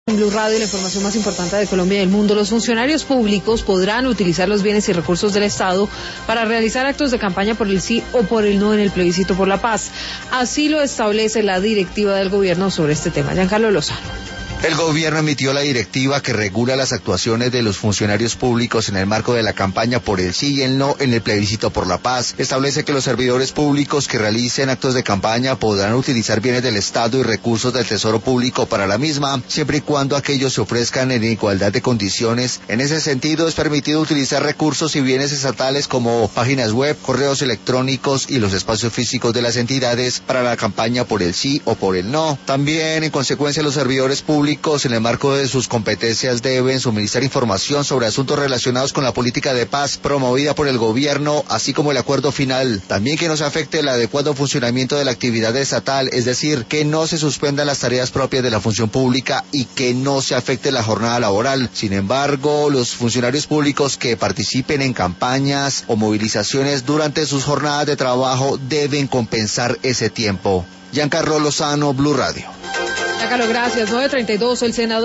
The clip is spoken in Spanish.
En Blue Radio, la información más importante de Colombia y del mundo. Los funcionarios públicos podrán utilizar los bienes y recursos del Estado para realizar actos de campaña por el sí o por el no en el plebiscito por la paz. Así lo establece la directiva del gobierno sobre este tema. Giancarlo Lozano. El gobierno emitió la directiva que regula las actuaciones de los funcionarios públicos en el marco de la campaña por el sí y el no en el plebiscito por la paz. Establece que los servidores públicos que realicen actos de campaña podrán utilizar bienes del Estado y recursos del Tesoro Público para la misma, siempre y cuando aquellos se ofrezcan en igualdad de condiciones. En ese sentido, es permitido utilizar recursos y bienes estatales como páginas web, correos electrónicos y los espacios físicos de las entidades para la campaña por el sí o por el no. También, en consecuencia, los servidores públicos en el marco de sus competencias deben suministrar información sobre asuntos relacionados con la política de paz promovida por el gobierno, así como el acuerdo final. También que no se afecte el adecuado funcionamiento de la actividad estatal, es decir, que no se suspendan las tareas propias de la función pública y que no se afecte la jornada laboral. Sin embargo, los funcionarios públicos que participen en campañas o movilizaciones durante sus jornadas de trabajo deben compensar ese tiempo. Giancarlo Lozano, Blue Radio. Giancarlo, gracias. 9:32, el senador